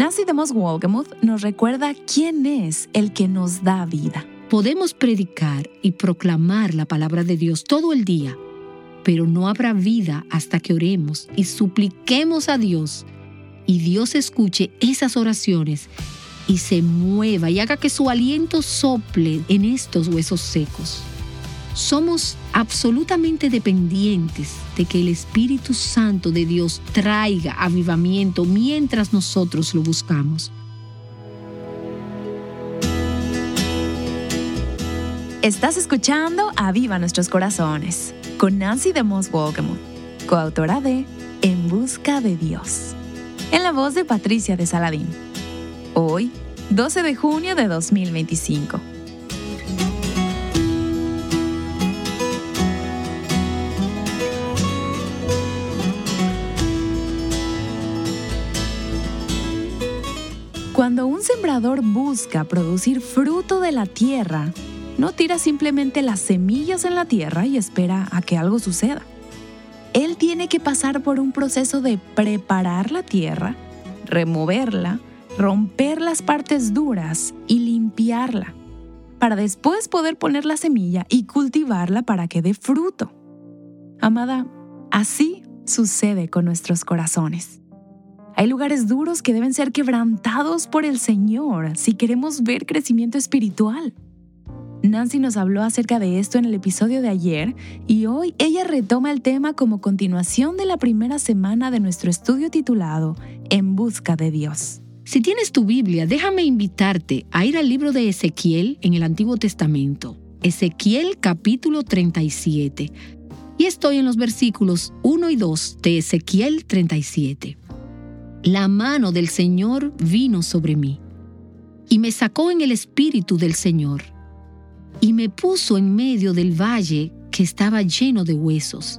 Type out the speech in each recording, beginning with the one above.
Nancy DeMoss Wolgemuth nos recuerda quién es el que nos da vida. Podemos predicar y proclamar la palabra de Dios todo el día, pero no habrá vida hasta que oremos y supliquemos a Dios y Dios escuche esas oraciones y se mueva y haga que su aliento sople en estos huesos secos. Somos absolutamente dependientes de que el Espíritu Santo de Dios traiga avivamiento mientras nosotros lo buscamos. Estás escuchando Aviva Nuestros Corazones con Nancy DeMoss Wolgemuth, coautora de En Busca de Dios, en la voz de Patricia de Saladín. Hoy, 12 de junio de 2025. Cuando un sembrador busca producir fruto de la tierra, no tira simplemente las semillas en la tierra y espera a que algo suceda. Él tiene que pasar por un proceso de preparar la tierra, removerla, romper las partes duras y limpiarla, para después poder poner la semilla y cultivarla para que dé fruto. Amada, así sucede con nuestros corazones. Hay lugares duros que deben ser quebrantados por el Señor si queremos ver crecimiento espiritual. Nancy nos habló acerca de esto en el episodio de ayer y hoy ella retoma el tema como continuación de la primera semana de nuestro estudio titulado En Busca de Dios. Si tienes tu Biblia, déjame invitarte a ir al libro de Ezequiel en el Antiguo Testamento. Ezequiel capítulo 37. Y estoy en los versículos 1 y 2 de Ezequiel 37. La mano del Señor vino sobre mí, y me sacó en el espíritu del Señor, y me puso en medio del valle que estaba lleno de huesos.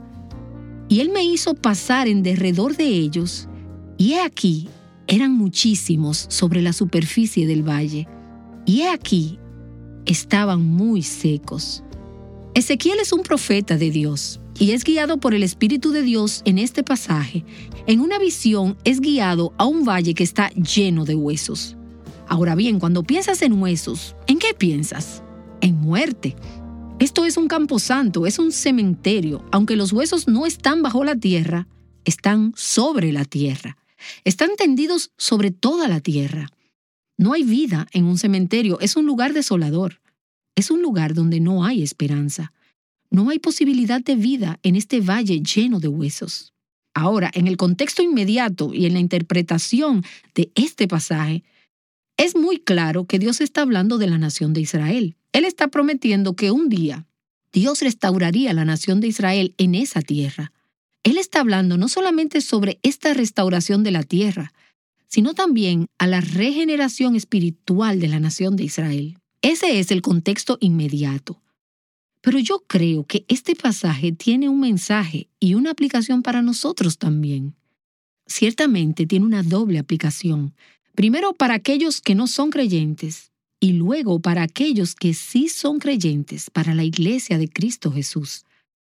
Y Él me hizo pasar en derredor de ellos, y he aquí, eran muchísimos sobre la superficie del valle, y he aquí, estaban muy secos. Ezequiel es un profeta de Dios, y es guiado por el Espíritu de Dios en este pasaje. En una visión es guiado a un valle que está lleno de huesos. Ahora bien, cuando piensas en huesos, ¿en qué piensas? En muerte. Esto es un camposanto, es un cementerio. Aunque los huesos no están bajo la tierra, están sobre la tierra. Están tendidos sobre toda la tierra. No hay vida en un cementerio, es un lugar desolador. Es un lugar donde no hay esperanza. No hay posibilidad de vida en este valle lleno de huesos. Ahora, en el contexto inmediato y en la interpretación de este pasaje, es muy claro que Dios está hablando de la nación de Israel. Él está prometiendo que un día Dios restauraría la nación de Israel en esa tierra. Él está hablando no solamente sobre esta restauración de la tierra, sino también a la regeneración espiritual de la nación de Israel. Ese es el contexto inmediato. Pero yo creo que este pasaje tiene un mensaje y una aplicación para nosotros también. Ciertamente tiene una doble aplicación. Primero para aquellos que no son creyentes y luego para aquellos que sí son creyentes, para la iglesia de Cristo Jesús.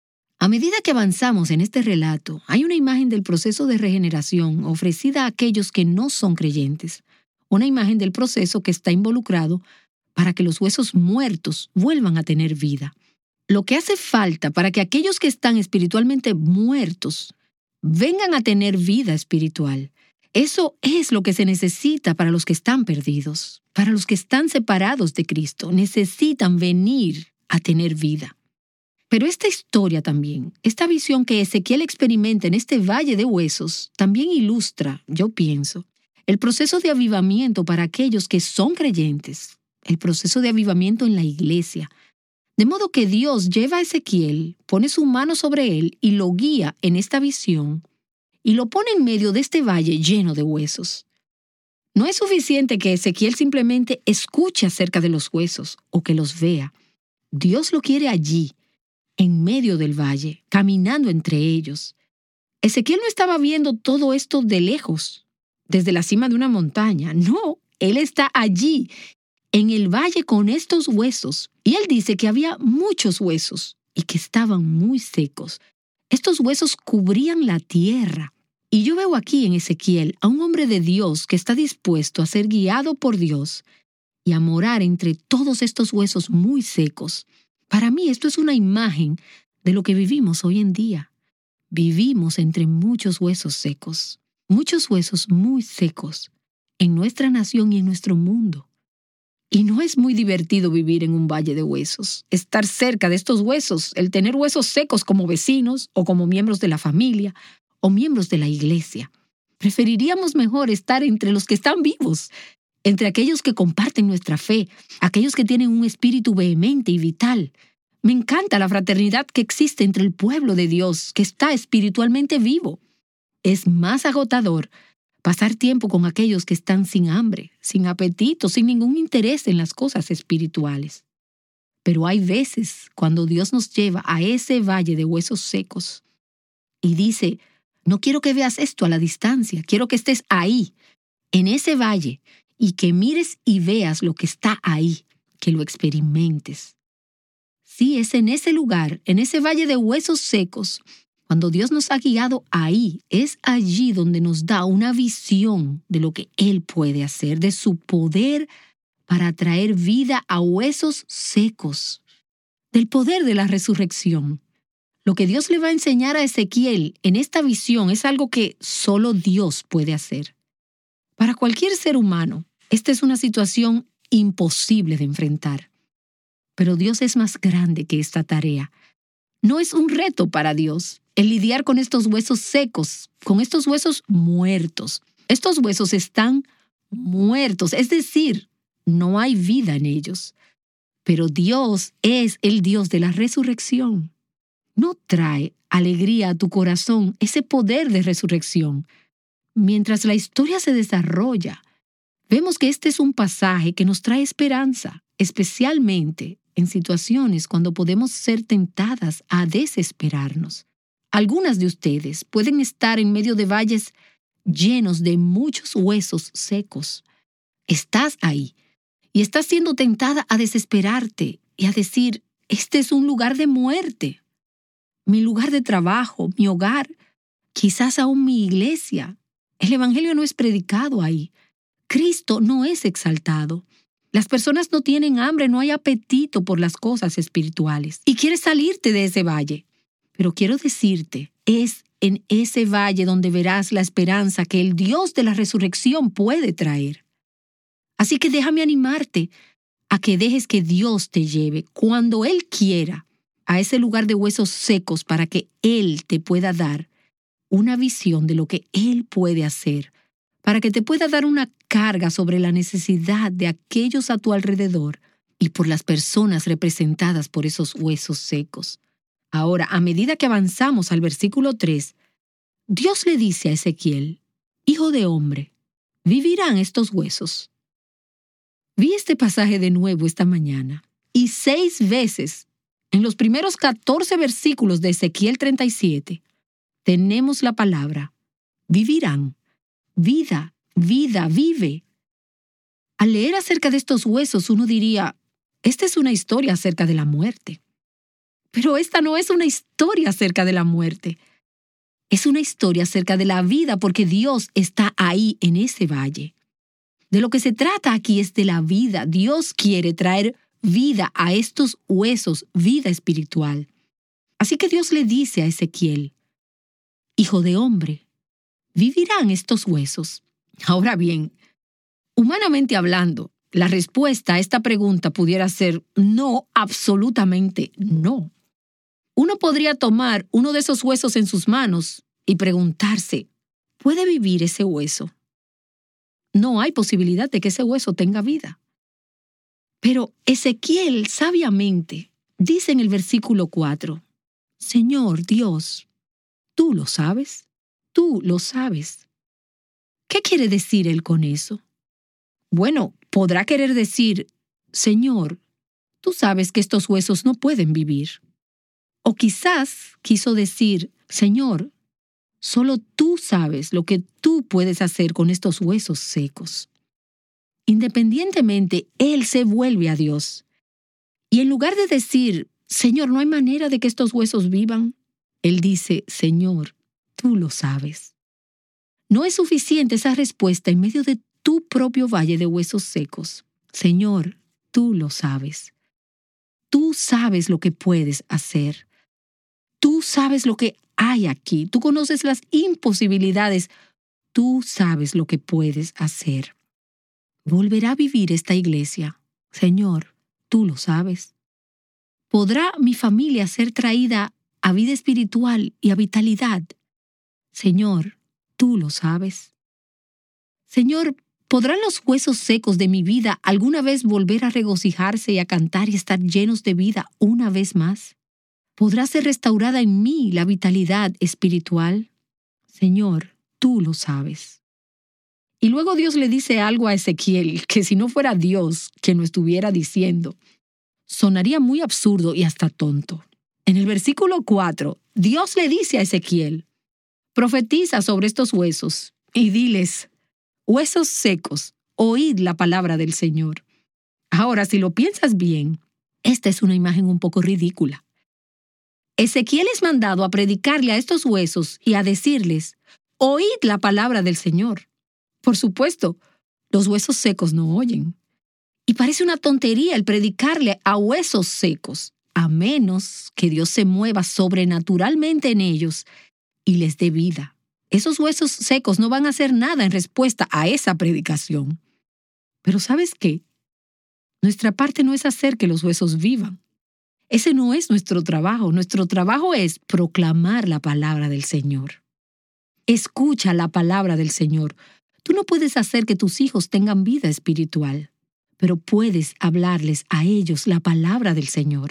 A medida que avanzamos en este relato, hay una imagen del proceso de regeneración ofrecida a aquellos que no son creyentes. Una imagen del proceso que está involucrado para que los huesos muertos vuelvan a tener vida. Lo que hace falta para que aquellos que están espiritualmente muertos vengan a tener vida espiritual. Eso es lo que se necesita para los que están perdidos, para los que están separados de Cristo. Necesitan venir a tener vida. Pero esta historia también, esta visión que Ezequiel experimenta en este valle de huesos, también ilustra, yo pienso, el proceso de avivamiento para aquellos que son creyentes, el proceso de avivamiento en la iglesia. De modo que Dios lleva a Ezequiel, pone su mano sobre él y lo guía en esta visión y lo pone en medio de este valle lleno de huesos. No es suficiente que Ezequiel simplemente escuche acerca de los huesos o que los vea. Dios lo quiere allí, en medio del valle, caminando entre ellos. Ezequiel no estaba viendo todo esto de lejos, desde la cima de una montaña. No, él está allí, en el valle con estos huesos. Y él dice que había muchos huesos y que estaban muy secos. Estos huesos cubrían la tierra Y yo veo aquí en Ezequiel a un hombre de Dios que está dispuesto a ser guiado por Dios y a morar entre todos estos huesos muy secos. Para mí esto es una imagen de lo que vivimos hoy en día. Vivimos entre muchos huesos secos, muchos huesos muy secos en nuestra nación y en nuestro mundo. Y no es muy divertido vivir en un valle de huesos, estar cerca de estos huesos, el tener huesos secos como vecinos o como miembros de la familia o miembros de la iglesia. Preferiríamos mejor estar entre los que están vivos, entre aquellos que comparten nuestra fe, aquellos que tienen un espíritu vehemente y vital. Me encanta la fraternidad que existe entre el pueblo de Dios, que está espiritualmente vivo. Es más agotador pasar tiempo con aquellos que están sin hambre, sin apetito, sin ningún interés en las cosas espirituales. Pero hay veces cuando Dios nos lleva a ese valle de huesos secos y dice, no quiero que veas esto a la distancia, quiero que estés ahí, en ese valle, y que mires y veas lo que está ahí, que lo experimentes. Sí, es en ese lugar, en ese valle de huesos secos, cuando Dios nos ha guiado ahí, es allí donde nos da una visión de lo que Él puede hacer, de su poder para traer vida a huesos secos, del poder de la resurrección. Lo que Dios le va a enseñar a Ezequiel en esta visión es algo que solo Dios puede hacer. Para cualquier ser humano, esta es una situación imposible de enfrentar. Pero Dios es más grande que esta tarea. No es un reto para Dios el lidiar con estos huesos secos, con estos huesos muertos. Estos huesos están muertos, es decir, no hay vida en ellos. Pero Dios es el Dios de la resurrección. ¿No trae alegría a tu corazón ese poder de resurrección? Mientras la historia se desarrolla, vemos que este es un pasaje que nos trae esperanza, especialmente en situaciones cuando podemos ser tentadas a desesperarnos. Algunas de ustedes pueden estar en medio de valles llenos de muchos huesos secos. Estás ahí y estás siendo tentada a desesperarte y a decir, este es un lugar de muerte. Mi lugar de trabajo, mi hogar, quizás aún mi iglesia. El evangelio no es predicado ahí. Cristo no es exaltado. Las personas no tienen hambre, no hay apetito por las cosas espirituales. Y quieres salirte de ese valle. Pero quiero decirte, es en ese valle donde verás la esperanza que el Dios de la resurrección puede traer. Así que déjame animarte a que dejes que Dios te lleve cuando Él quiera a ese lugar de huesos secos para que Él te pueda dar una visión de lo que Él puede hacer, para que te pueda dar una carga sobre la necesidad de aquellos a tu alrededor y por las personas representadas por esos huesos secos. Ahora, a medida que avanzamos al versículo 3, Dios le dice a Ezequiel, «Hijo de hombre, ¿vivirán estos huesos?» Vi este pasaje de nuevo esta mañana y 6 veces, en los primeros 14 versículos de Ezequiel 37, tenemos la palabra vivirán, vida, vida, vive. Al leer acerca de estos huesos, uno diría, esta es una historia acerca de la muerte. Pero esta no es una historia acerca de la muerte. Es una historia acerca de la vida porque Dios está ahí en ese valle. De lo que se trata aquí es de la vida. Dios quiere traer vida a estos huesos, vida espiritual. Así que Dios le dice a Ezequiel, «Hijo de hombre, ¿vivirán estos huesos?» Ahora bien, humanamente hablando, la respuesta a esta pregunta pudiera ser no, absolutamente no. Uno podría tomar uno de esos huesos en sus manos y preguntarse, ¿puede vivir ese hueso? No hay posibilidad de que ese hueso tenga vida. Pero Ezequiel sabiamente dice en el versículo 4, «Señor Dios, tú lo sabes, tú lo sabes». ¿Qué quiere decir él con eso? Bueno, podrá querer decir, «Señor, tú sabes que estos huesos no pueden vivir». O quizás quiso decir, «Señor, solo tú sabes lo que tú puedes hacer con estos huesos secos». Independientemente, él se vuelve a Dios. Y en lugar de decir, «Señor, no hay manera de que estos huesos vivan», él dice, «Señor, tú lo sabes». No es suficiente esa respuesta en medio de tu propio valle de huesos secos. Señor, tú lo sabes. Tú sabes lo que puedes hacer. Tú sabes lo que hay aquí. Tú conoces las imposibilidades. Tú sabes lo que puedes hacer. ¿Volverá a vivir esta iglesia? Señor, tú lo sabes. ¿Podrá mi familia ser traída a vida espiritual y a vitalidad? Señor, tú lo sabes. Señor, ¿podrán los huesos secos de mi vida alguna vez volver a regocijarse y a cantar y estar llenos de vida una vez más? ¿Podrá ser restaurada en mí la vitalidad espiritual? Señor, tú lo sabes. Y luego Dios le dice algo a Ezequiel que si no fuera Dios quien lo estuviera diciendo, sonaría muy absurdo y hasta tonto. En el versículo 4, Dios le dice a Ezequiel, profetiza sobre estos huesos y diles, huesos secos, oíd la palabra del Señor. Ahora, si lo piensas bien, esta es una imagen un poco ridícula. Ezequiel es mandado a predicarle a estos huesos y a decirles, oíd la palabra del Señor. Por supuesto, los huesos secos no oyen. Y parece una tontería el predicarle a huesos secos, a menos que Dios se mueva sobrenaturalmente en ellos y les dé vida. Esos huesos secos no van a hacer nada en respuesta a esa predicación. Pero ¿sabes qué? Nuestra parte no es hacer que los huesos vivan. Ese no es nuestro trabajo. Nuestro trabajo es proclamar la palabra del Señor. Escucha la palabra del Señor. Tú no puedes hacer que tus hijos tengan vida espiritual, pero puedes hablarles a ellos la palabra del Señor.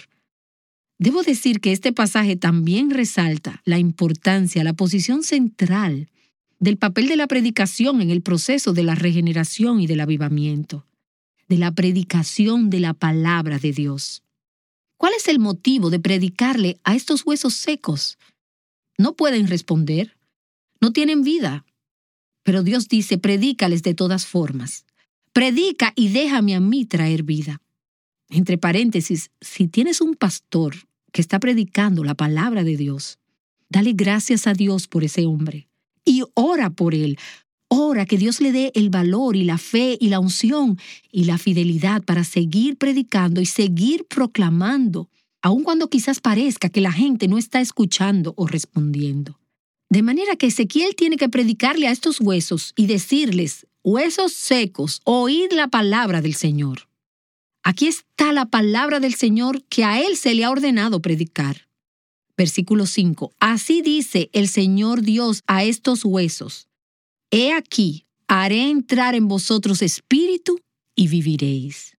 Debo decir que este pasaje también resalta la importancia, la posición central del papel de la predicación en el proceso de la regeneración y del avivamiento, de la predicación de la palabra de Dios. ¿Cuál es el motivo de predicarle a estos huesos secos? No pueden responder, no tienen vida. Pero Dios dice, predícales de todas formas. Predica y déjame a mí traer vida. Entre paréntesis, si tienes un pastor que está predicando la palabra de Dios, dale gracias a Dios por ese hombre y ora por él. Ora que Dios le dé el valor y la fe y la unción y la fidelidad para seguir predicando y seguir proclamando, aun cuando quizás parezca que la gente no está escuchando o respondiendo. De manera que Ezequiel tiene que predicarle a estos huesos y decirles, huesos secos, oíd la palabra del Señor. Aquí está la palabra del Señor que a él se le ha ordenado predicar. Versículo 5. Así dice el Señor Dios a estos huesos. He aquí, haré entrar en vosotros espíritu y viviréis.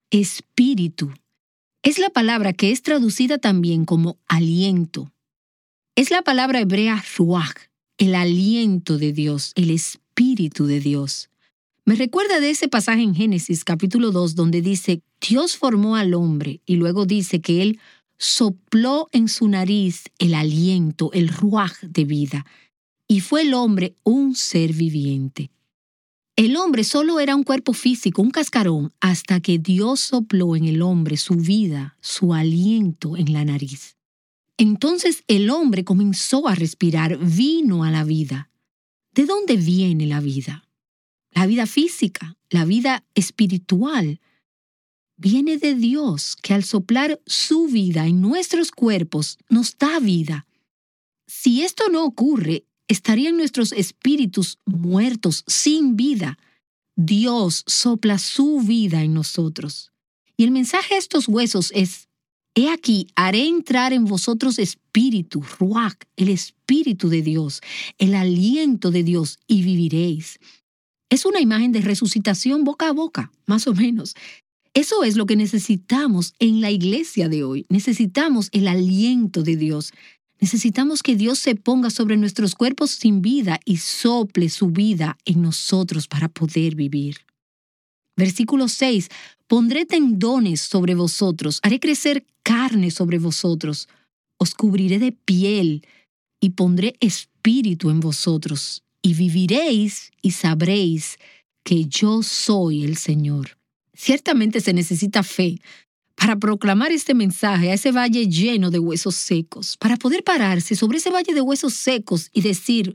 Espíritu es la palabra que es traducida también como aliento. Es la palabra hebrea ruach, el aliento de Dios, el espíritu de Dios. Me recuerda de ese pasaje en Génesis capítulo 2 donde dice, Dios formó al hombre y luego dice que él sopló en su nariz el aliento, el ruach de vida, y fue el hombre un ser viviente. El hombre solo era un cuerpo físico, un cascarón, hasta que Dios sopló en el hombre su vida, su aliento en la nariz. Entonces el hombre comenzó a respirar, vino a la vida. ¿De dónde viene la vida? La vida física, la vida espiritual. Viene de Dios, que al soplar su vida en nuestros cuerpos nos da vida. Si esto no ocurre, estarían nuestros espíritus muertos, sin vida. Dios sopla su vida en nosotros. Y el mensaje a estos huesos es, he aquí, haré entrar en vosotros espíritu, ruach, el espíritu de Dios, el aliento de Dios, y viviréis. Es una imagen de resucitación boca a boca, más o menos. Eso es lo que necesitamos en la iglesia de hoy. Necesitamos el aliento de Dios. Necesitamos que Dios se ponga sobre nuestros cuerpos sin vida y sople su vida en nosotros para poder vivir. Versículo 6. Pondré tendones sobre vosotros, haré crecer carne sobre vosotros, os cubriré de piel y pondré espíritu en vosotros, y viviréis y sabréis que yo soy el Señor. Ciertamente se necesita fe para proclamar este mensaje a ese valle lleno de huesos secos, para poder pararse sobre ese valle de huesos secos y decir,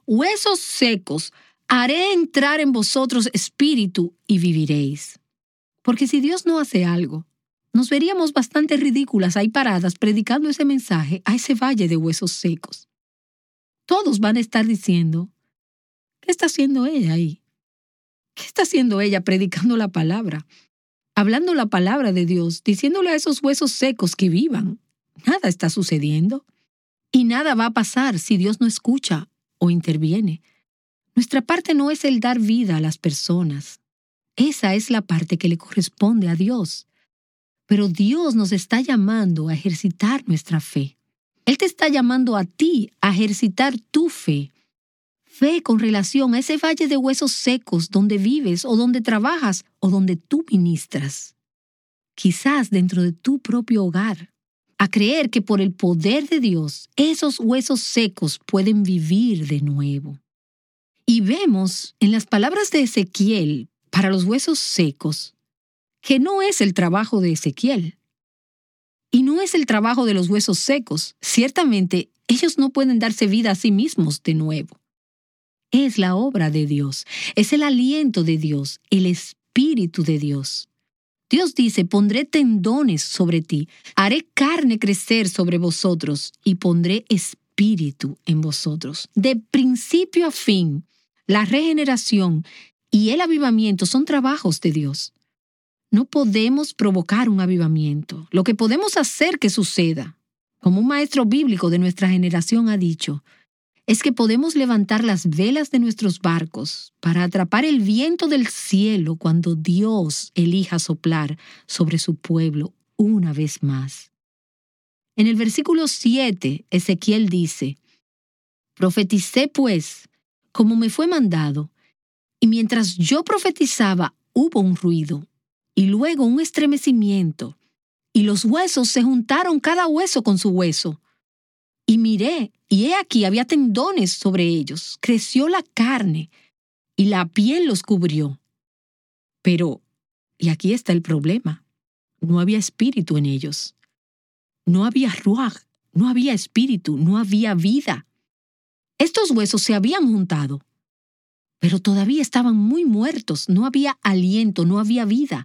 huesos secos, haré entrar en vosotros espíritu y viviréis. Porque si Dios no hace algo, nos veríamos bastante ridículas ahí paradas predicando ese mensaje a ese valle de huesos secos. Todos van a estar diciendo, ¿qué está haciendo ella ahí? ¿Qué está haciendo ella predicando la palabra? Hablando la palabra de Dios, diciéndole a esos huesos secos que vivan. Nada está sucediendo. Y nada va a pasar si Dios no escucha o interviene. Nuestra parte no es el dar vida a las personas. Esa es la parte que le corresponde a Dios. Pero Dios nos está llamando a ejercitar nuestra fe. Él te está llamando a ti a ejercitar tu fe. Fe con relación a ese valle de huesos secos donde vives o donde trabajas o donde tú ministras. Quizás dentro de tu propio hogar. A creer que por el poder de Dios, esos huesos secos pueden vivir de nuevo. Y vemos en las palabras de Ezequiel para los huesos secos que no es el trabajo de Ezequiel. Y no es el trabajo de los huesos secos. Ciertamente, ellos no pueden darse vida a sí mismos de nuevo. Es la obra de Dios. Es el aliento de Dios, el Espíritu de Dios. Dios dice, pondré tendones sobre ti, haré carne crecer sobre vosotros y pondré espíritu en vosotros. De principio a fin, la regeneración y el avivamiento son trabajos de Dios. No podemos provocar un avivamiento. Lo que podemos hacer que suceda, como un maestro bíblico de nuestra generación ha dicho, es que podemos levantar las velas de nuestros barcos para atrapar el viento del cielo cuando Dios elija soplar sobre su pueblo una vez más. En el versículo 7, Ezequiel dice, profeticé pues, como me fue mandado, y mientras yo profetizaba hubo un ruido, y luego un estremecimiento, y los huesos se juntaron cada hueso con su hueso. Y miré, y he aquí había tendones sobre ellos, creció la carne, y la piel los cubrió. Pero, y aquí está el problema, no había espíritu en ellos. No había ruaj, no había espíritu, no había vida. Estos huesos se habían juntado, pero todavía estaban muy muertos, no había aliento, no había vida.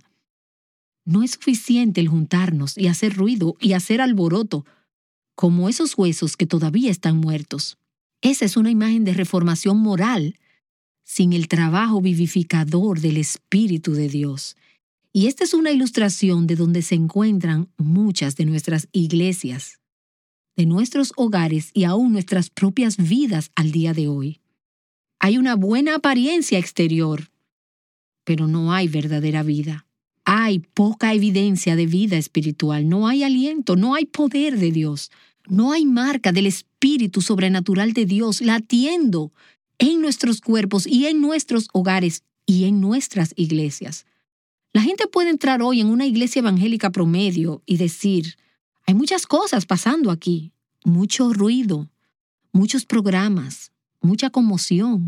No es suficiente el juntarnos y hacer ruido y hacer alboroto, como esos huesos que todavía están muertos. Esa es una imagen de reformación moral, sin el trabajo vivificador del Espíritu de Dios. Y esta es una ilustración de donde se encuentran muchas de nuestras iglesias, de nuestros hogares y aún nuestras propias vidas al día de hoy. Hay una buena apariencia exterior, pero no hay verdadera vida. Hay poca evidencia de vida espiritual, no hay aliento, no hay poder de Dios, no hay marca del Espíritu sobrenatural de Dios latiendo en nuestros cuerpos y en nuestros hogares y en nuestras iglesias. La gente puede entrar hoy en una iglesia evangélica promedio y decir, hay muchas cosas pasando aquí, mucho ruido, muchos programas, mucha conmoción.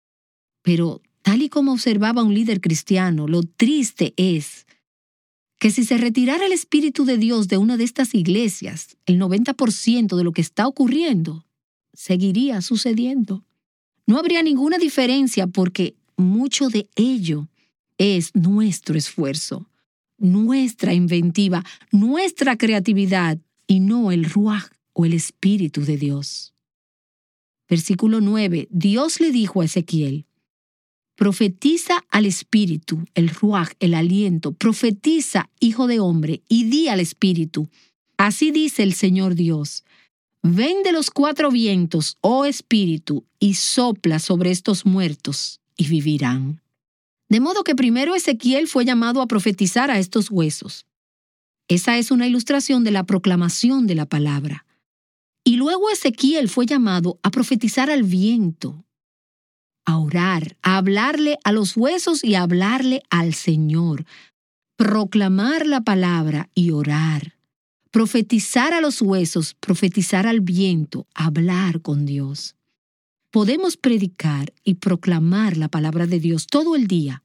Pero tal y como observaba un líder cristiano, lo triste es que si se retirara el Espíritu de Dios de una de estas iglesias, el 90% de lo que está ocurriendo seguiría sucediendo. No habría ninguna diferencia porque mucho de ello es nuestro esfuerzo, nuestra inventiva, nuestra creatividad y no el ruaj o el Espíritu de Dios. Versículo 9. Dios le dijo a Ezequiel, profetiza al Espíritu, el ruaj, el aliento, profetiza, hijo de hombre, y di al Espíritu. Así dice el Señor Dios, ven de los 4 vientos, oh Espíritu, y sopla sobre estos muertos, y vivirán. De modo que primero Ezequiel fue llamado a profetizar a estos huesos. Esa es una ilustración de la proclamación de la palabra. Y luego Ezequiel fue llamado a profetizar al viento, a orar, a hablarle a los huesos y a hablarle al Señor, proclamar la palabra y orar, profetizar a los huesos, profetizar al viento, hablar con Dios. Podemos predicar y proclamar la palabra de Dios todo el día,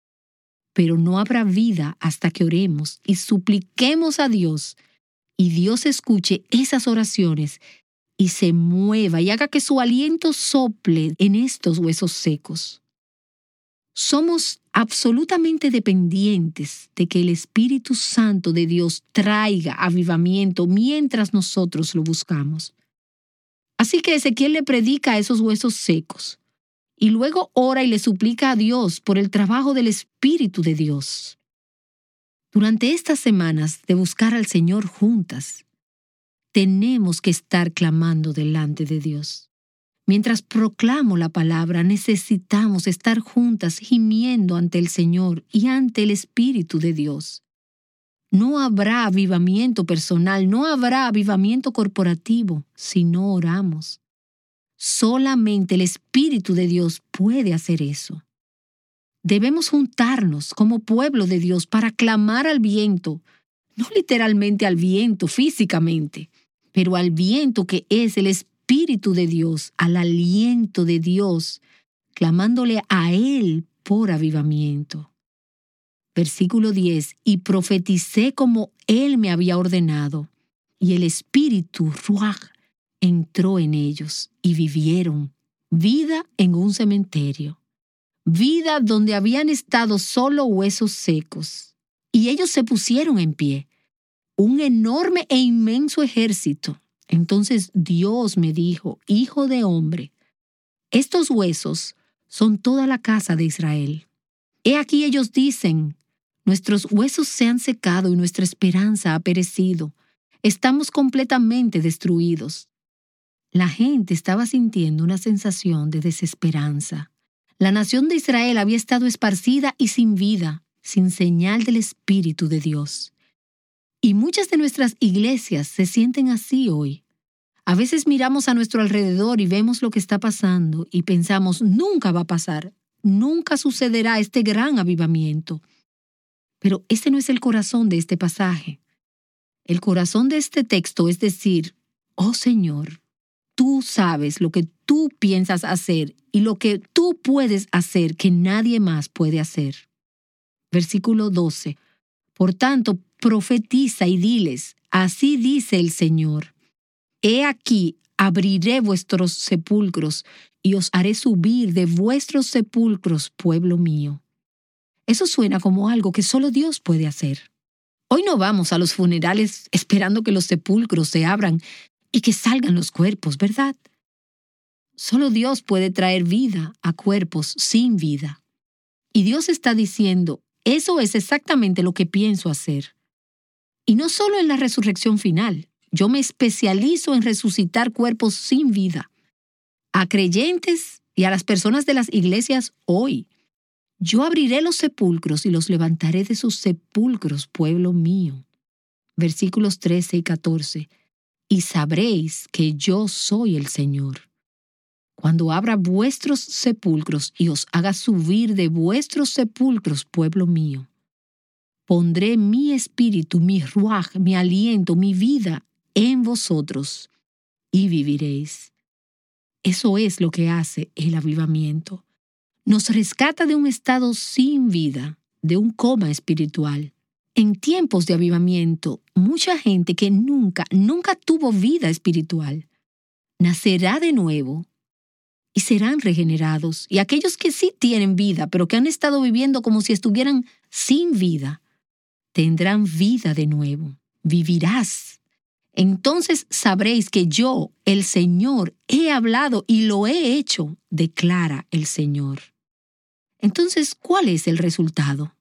pero no habrá vida hasta que oremos y supliquemos a Dios y Dios escuche esas oraciones y se mueva y haga que su aliento sople en estos huesos secos. Somos absolutamente dependientes de que el Espíritu Santo de Dios traiga avivamiento mientras nosotros lo buscamos. Así que Ezequiel le predica a esos huesos secos y luego ora y le suplica a Dios por el trabajo del Espíritu de Dios. Durante estas semanas de buscar al Señor juntas, tenemos que estar clamando delante de Dios. Mientras proclamo la palabra, necesitamos estar juntas gimiendo ante el Señor y ante el Espíritu de Dios. No habrá avivamiento personal, no habrá avivamiento corporativo si no oramos. Solamente el Espíritu de Dios puede hacer eso. Debemos juntarnos como pueblo de Dios para clamar al viento, no literalmente al viento físicamente, pero al viento que es el Espíritu de Dios, al aliento de Dios, clamándole a Él por avivamiento. Versículo 10, y profeticé como Él me había ordenado, y el Espíritu, Ruaj, entró en ellos, y vivieron vida en un cementerio, vida donde habían estado solo huesos secos. Y ellos se pusieron en pie, un enorme e inmenso ejército. Entonces Dios me dijo, hijo de hombre, estos huesos son toda la casa de Israel. He aquí ellos dicen, nuestros huesos se han secado y nuestra esperanza ha perecido. Estamos completamente destruidos. La gente estaba sintiendo una sensación de desesperanza. La nación de Israel había estado esparcida y sin vida, sin señal del Espíritu de Dios. Y muchas de nuestras iglesias se sienten así hoy. A veces miramos a nuestro alrededor y vemos lo que está pasando y pensamos, nunca va a pasar, nunca sucederá este gran avivamiento. Pero este no es el corazón de este pasaje. El corazón de este texto es decir, oh Señor, tú sabes lo que tú piensas hacer y lo que tú puedes hacer que nadie más puede hacer. Versículo 12. Por tanto, profetiza y diles, así dice el Señor. He aquí, abriré vuestros sepulcros y os haré subir de vuestros sepulcros, pueblo mío. Eso suena como algo que solo Dios puede hacer. Hoy no vamos a los funerales esperando que los sepulcros se abran y que salgan los cuerpos, ¿verdad? Solo Dios puede traer vida a cuerpos sin vida. Y Dios está diciendo, eso es exactamente lo que pienso hacer. Y no solo en la resurrección final. Yo me especializo en resucitar cuerpos sin vida. A creyentes y a las personas de las iglesias hoy. Yo abriré los sepulcros y los levantaré de sus sepulcros, pueblo mío. Versículos 13 y 14. Y sabréis que yo soy el Señor. Cuando abra vuestros sepulcros y os haga subir de vuestros sepulcros, pueblo mío. Pondré mi espíritu, mi ruaj, mi aliento, mi vida en vosotros y viviréis. Eso es lo que hace el avivamiento. Nos rescata de un estado sin vida, de un coma espiritual. En tiempos de avivamiento, mucha gente que nunca tuvo vida espiritual, nacerá de nuevo y serán regenerados. Y aquellos que sí tienen vida, pero que han estado viviendo como si estuvieran sin vida, tendrán vida de nuevo. Vivirás. Entonces sabréis que yo, el Señor, he hablado y lo he hecho, declara el Señor. Entonces, ¿cuál es el resultado?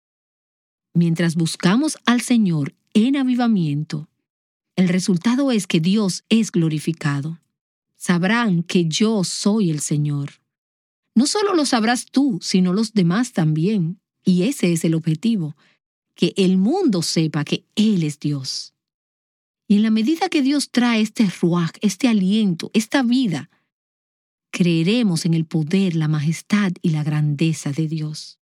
Mientras buscamos al Señor en avivamiento, el resultado es que Dios es glorificado. Sabrán que yo soy el Señor. No solo lo sabrás tú, sino los demás también. Y ese es el objetivo, que el mundo sepa que Él es Dios. Y en la medida que Dios trae este ruaj, este aliento, esta vida, creeremos en el poder, la majestad y la grandeza de Dios.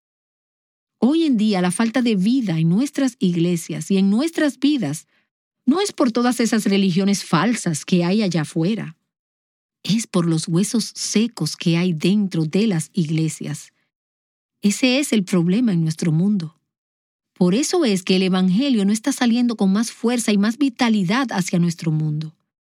Hoy en día la falta de vida en nuestras iglesias y en nuestras vidas no es por todas esas religiones falsas que hay allá afuera. Es por los huesos secos que hay dentro de las iglesias. Ese es el problema en nuestro mundo. Por eso es que el Evangelio no está saliendo con más fuerza y más vitalidad hacia nuestro mundo.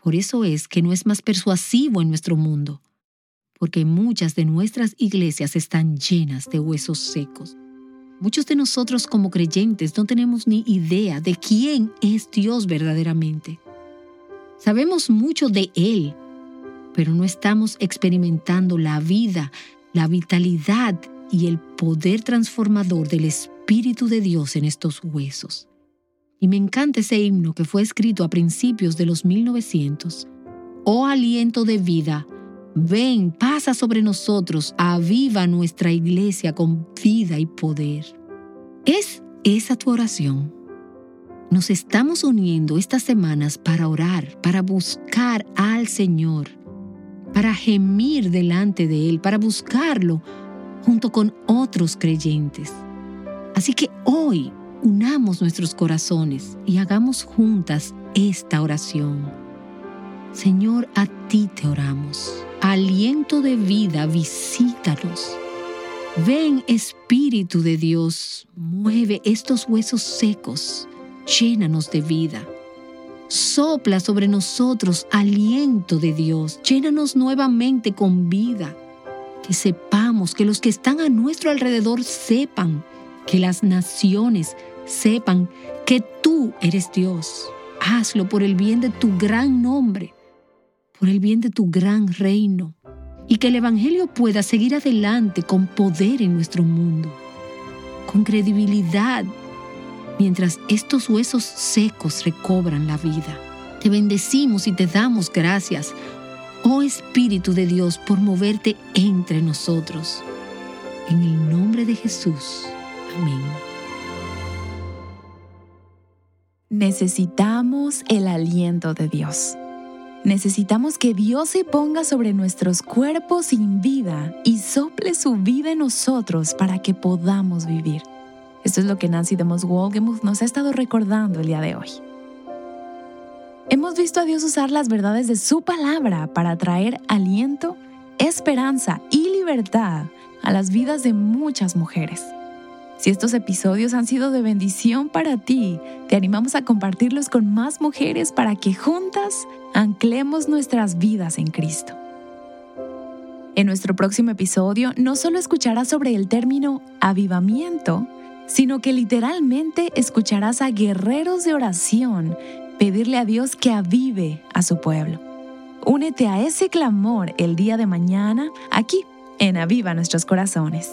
Por eso es que no es más persuasivo en nuestro mundo, porque muchas de nuestras iglesias están llenas de huesos secos. Muchos de nosotros como creyentes no tenemos ni idea de quién es Dios verdaderamente. Sabemos mucho de Él, pero no estamos experimentando la vida, la vitalidad y el poder transformador del Espíritu de Dios en estos huesos. Y me encanta ese himno que fue escrito a principios de los 1900. Oh aliento de vida, ven, pasa sobre nosotros, aviva nuestra iglesia con vida y poder. ¿Es esa tu oración? Nos estamos uniendo estas semanas para orar, para buscar al Señor, para gemir delante de Él, para buscarlo junto con otros creyentes. Así que hoy unamos nuestros corazones y hagamos juntas esta oración. Señor, a ti te oramos. Aliento de vida, visítanos. Ven, Espíritu de Dios, mueve estos huesos secos, llénanos de vida. Sopla sobre nosotros aliento de Dios, llénanos nuevamente con vida. Que sepamos, que los que están a nuestro alrededor sepan, que las naciones sepan que tú eres Dios. Hazlo por el bien de tu gran nombre, por el bien de tu gran reino, y que el Evangelio pueda seguir adelante con poder en nuestro mundo, con credibilidad, mientras estos huesos secos recobran la vida. Te bendecimos y te damos gracias, oh Espíritu de Dios, por moverte entre nosotros. En el nombre de Jesús. Amén. Necesitamos el aliento de Dios. Necesitamos que Dios se ponga sobre nuestros cuerpos sin vida y sople su vida en nosotros para que podamos vivir. Esto es lo que Nancy DeMoss Wolgemuth nos ha estado recordando el día de hoy. Hemos visto a Dios usar las verdades de su palabra para traer aliento, esperanza y libertad a las vidas de muchas mujeres. Si estos episodios han sido de bendición para ti, te animamos a compartirlos con más mujeres para que juntas anclemos nuestras vidas en Cristo. En nuestro próximo episodio no solo escucharás sobre el término avivamiento, sino que literalmente escucharás a guerreros de oración pedirle a Dios que avive a su pueblo. Únete a ese clamor el día de mañana aquí en Aviva Nuestros Corazones.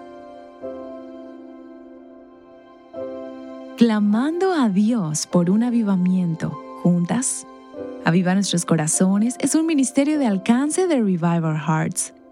Clamando a Dios por un avivamiento juntas. Aviva Nuestros Corazones es un ministerio de alcance de Revive Our Hearts.